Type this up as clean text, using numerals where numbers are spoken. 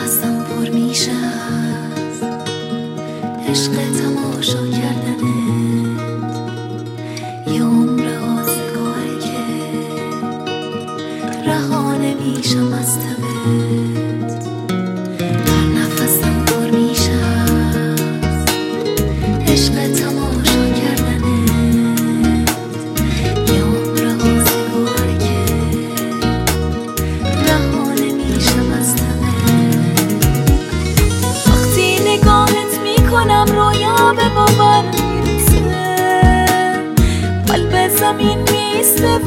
نفسم پر میشه از عشق تماشا کردنت، یه عمر آزگاره که رها نمیشم از تبت. هر نفسم پر میشه از عشق تماشا کردنت، یه عمر آزگاره که رها نمیشم از تبت. وقتی نگاهت میکنم رویا به باور میرسه، قلب زمین میسته